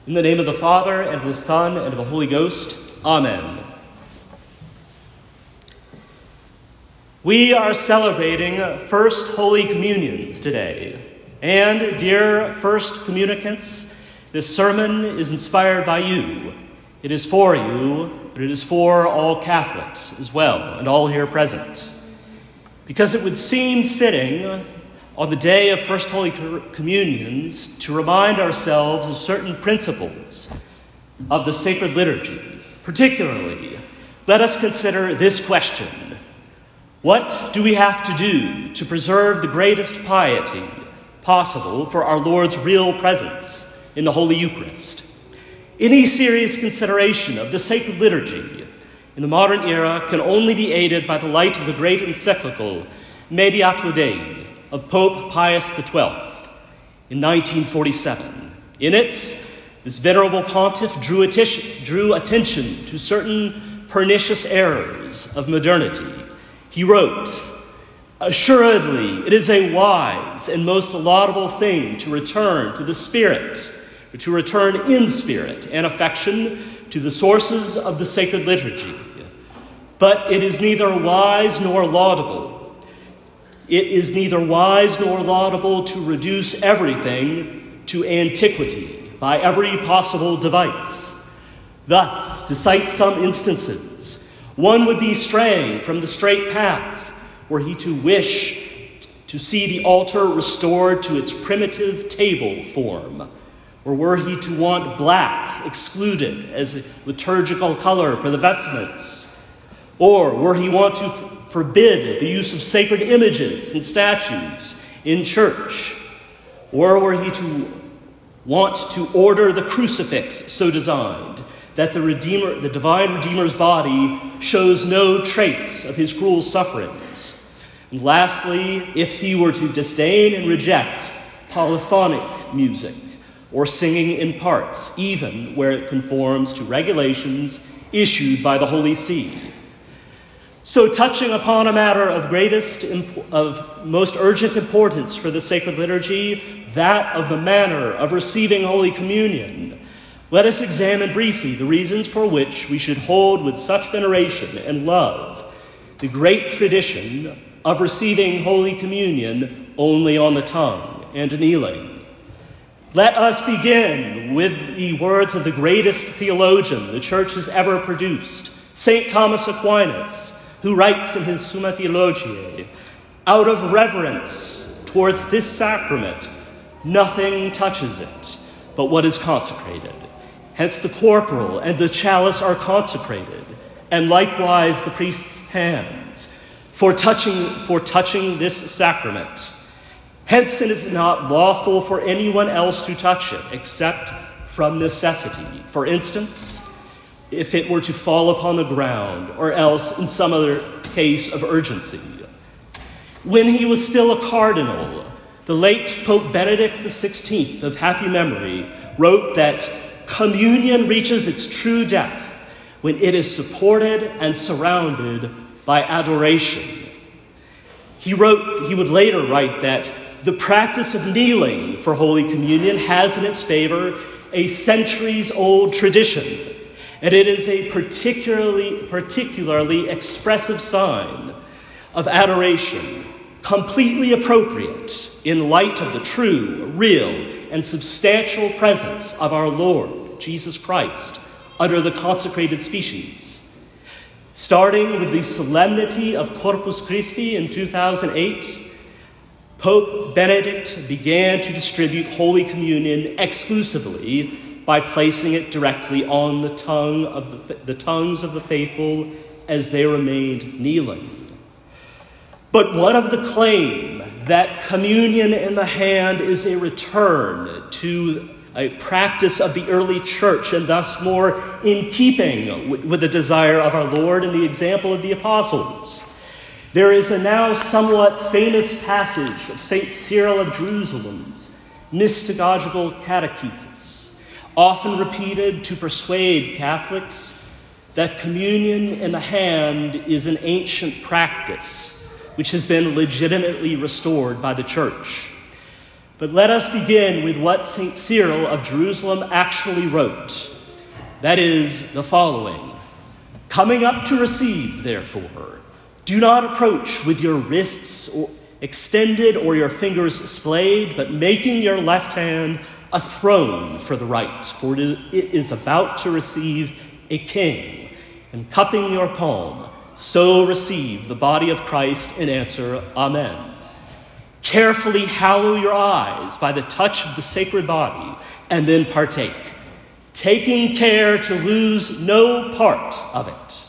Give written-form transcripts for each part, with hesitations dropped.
In the name of the Father, and of the Son, and of the Holy Ghost. Amen. We are celebrating First Holy Communions today. And, dear First Communicants, this sermon is inspired by you. It is for you, but it is for all Catholics as well, and all here present. Because it would seem fitting on the day of First Holy Communions to remind ourselves of certain principles of the sacred liturgy. Particularly, let us consider this question: what do we have to do to preserve the greatest piety possible for our Lord's real presence in the Holy Eucharist? Any serious consideration of the sacred liturgy in the modern era can only be aided by the light of the great encyclical Mediator Dei of Pope Pius XII in 1947. In it, this venerable pontiff drew attention to certain pernicious errors of modernity. He wrote, "Assuredly, it is a wise and most laudable thing to return to the Spirit, or to return in spirit and affection to the sources of the sacred liturgy. But it is neither wise nor laudable. It is neither wise nor laudable to reduce everything to antiquity by every possible device. Thus, to cite some instances, one would be straying from the straight path were he to wish to see the altar restored to its primitive table form, or were he to want black excluded as a liturgical color for the vestments, or were he want to forbid the use of sacred images and statues in church, or were he to want to order the crucifix so designed that the divine Redeemer's body shows no trace of his cruel sufferings. And lastly, if he were to disdain and reject polyphonic music or singing in parts, even where it conforms to regulations issued by the Holy See. So, touching upon a matter of most urgent importance for the sacred liturgy, that of the manner of receiving Holy Communion, let us examine briefly the reasons for which we should hold with such veneration and love the great tradition of receiving Holy Communion only on the tongue and kneeling. Let us begin with the words of the greatest theologian the Church has ever produced, St. Thomas Aquinas, who writes in his Summa Theologiae, "Out of reverence towards this sacrament, nothing touches it but what is consecrated. Hence the corporal and the chalice are consecrated, and likewise the priest's hands, for touching this sacrament. Hence it is not lawful for anyone else to touch it, except from necessity. For instance, if it were to fall upon the ground, or else in some other case of urgency." When he was still a cardinal, the late Pope Benedict XVI of happy memory wrote that communion reaches its true depth when it is supported and surrounded by adoration. He would later write that the practice of kneeling for Holy Communion has in its favor a centuries-old tradition, and it is a particularly expressive sign of adoration, completely appropriate in light of the true, real, and substantial presence of our Lord, Jesus Christ, under the consecrated species. Starting with the solemnity of Corpus Christi in 2008, Pope Benedict began to distribute Holy Communion exclusively by placing it directly on the tongues of the faithful as they remained kneeling. But what of the claim that communion in the hand is a return to a practice of the early church, and thus more in keeping with the desire of our Lord and the example of the apostles? There is a now somewhat famous passage of St. Cyril of Jerusalem's mystagogical catechesis, often repeated to persuade Catholics that communion in the hand is an ancient practice which has been legitimately restored by the Church. But let us begin with what St. Cyril of Jerusalem actually wrote. That is the following: "Coming up to receive, therefore, do not approach with your wrists extended or your fingers splayed, but making your left hand a throne for the right, for it is about to receive a king, and cupping your palm, so receive the body of Christ and answer, Amen. Carefully hallow your eyes by the touch of the sacred body, and then partake, taking care to lose no part of it.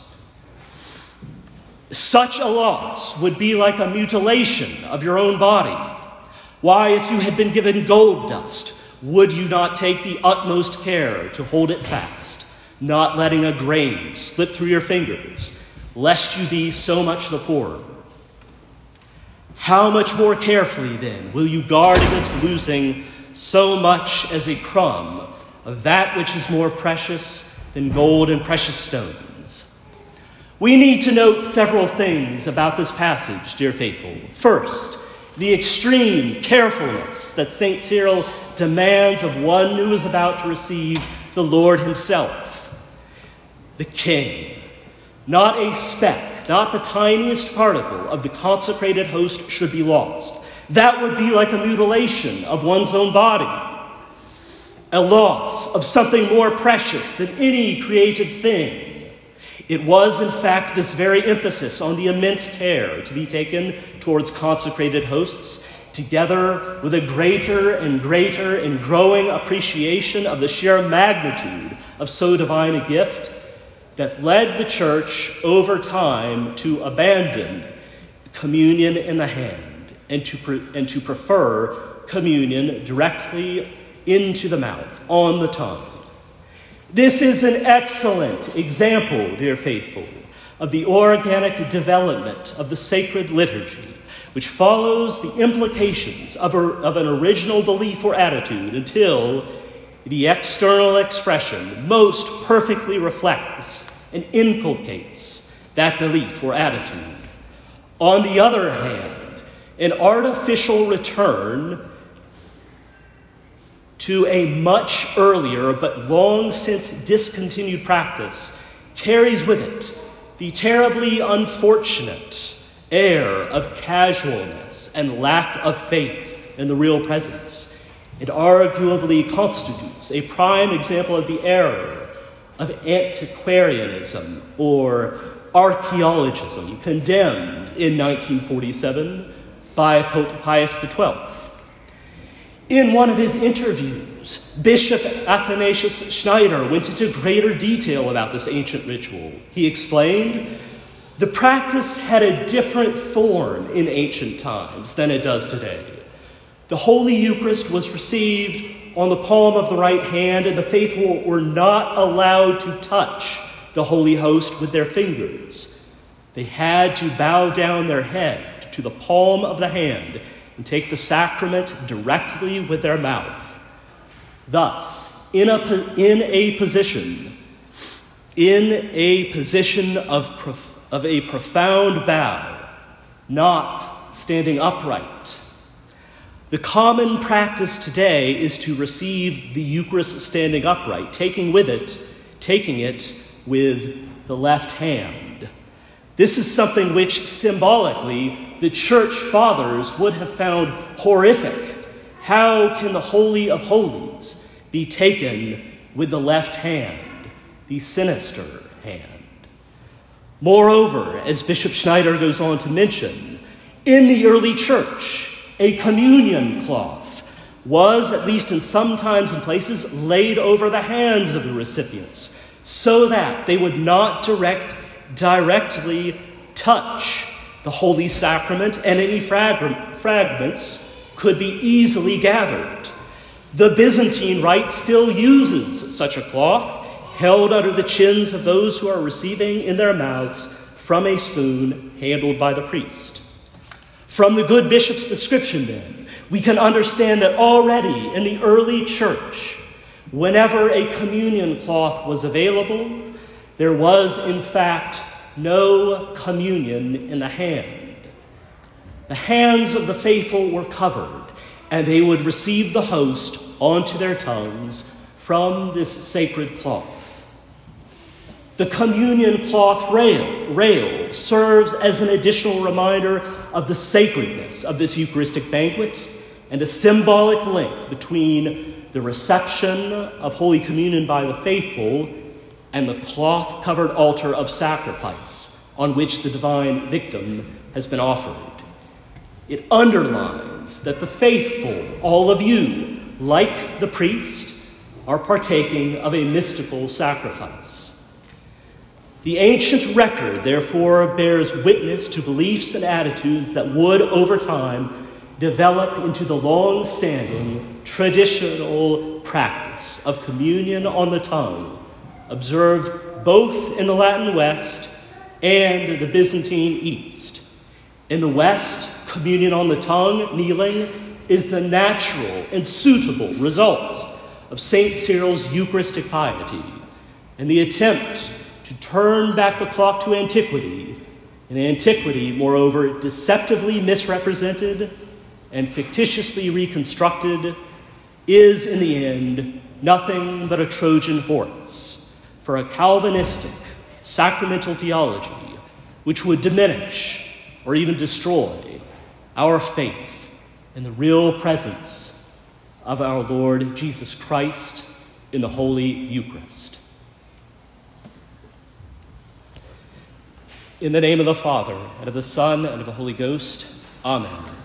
Such a loss would be like a mutilation of your own body. Why, if you had been given gold dust, would you not take the utmost care to hold it fast, not letting a grain slip through your fingers, lest you be so much the poorer? How much more carefully, then, will you guard against losing so much as a crumb of that which is more precious than gold and precious stones?" We need to note several things about this passage, dear faithful. First, the extreme carefulness that St. Cyril demands of one who is about to receive the Lord himself, the King. Not a speck, not the tiniest particle of the consecrated host should be lost. That would be like a mutilation of one's own body, a loss of something more precious than any created thing. It was, in fact, this very emphasis on the immense care to be taken towards consecrated hosts, together with a greater and greater and growing appreciation of the sheer magnitude of so divine a gift, that led the Church over time to abandon communion in the hand and to prefer communion directly into the mouth, on the tongue. This is an excellent example, dear faithful, of the organic development of the sacred liturgy, which follows the implications of an original belief or attitude until the external expression most perfectly reflects and inculcates that belief or attitude. On the other hand, an artificial return to a much earlier but long since discontinued practice carries with it the terribly unfortunate air of casualness and lack of faith in the real presence. It arguably constitutes a prime example of the error of antiquarianism or archaeologism condemned in 1947 by Pope Pius XII. In one of his interviews, Bishop Athanasius Schneider went into greater detail about this ancient ritual. He explained, "The practice had a different form in ancient times than it does today. The Holy Eucharist was received on the palm of the right hand, and the faithful were not allowed to touch the Holy Host with their fingers. They had to bow down their head to the palm of the hand and take the sacrament directly with their mouth. Thus, in a position of a profound bow, not standing upright. The common practice today is to receive the Eucharist standing upright, taking it with the left hand. This is something which symbolically the Church Fathers would have found horrific. How can the Holy of Holies be taken with the left hand, the sinister hand? Moreover, as Bishop Schneider goes on to mention, in the early Church, a communion cloth was, at least in some times and places, laid over the hands of the recipients so that they would not directly touch the Holy Sacrament, and any fragments could be easily gathered. The Byzantine Rite still uses such a cloth, held under the chins of those who are receiving in their mouths from a spoon handled by the priest. From the good bishop's description, then, we can understand that already in the early Church, whenever a communion cloth was available, there was, in fact, no communion in the hand. The hands of the faithful were covered, and they would receive the host onto their tongues from this sacred cloth. The communion cloth rail serves as an additional reminder of the sacredness of this Eucharistic banquet and a symbolic link between the reception of Holy Communion by the faithful and the cloth-covered altar of sacrifice on which the divine victim has been offered. It underlines that the faithful, all of you, like the priest, are partaking of a mystical sacrifice. The ancient record, therefore, bears witness to beliefs and attitudes that would, over time, develop into the long-standing traditional practice of communion on the tongue, observed both in the Latin West and the Byzantine East. In the West, communion on the tongue, kneeling, is the natural and suitable result of St. Cyril's Eucharistic piety and the attempt to turn back the clock to antiquity, an antiquity, moreover, deceptively misrepresented and fictitiously reconstructed, is, in the end, nothing but a Trojan horse for a Calvinistic sacramental theology which would diminish or even destroy our faith in the real presence of our Lord Jesus Christ in the Holy Eucharist. In the name of the Father, and of the Son, and of the Holy Ghost, Amen.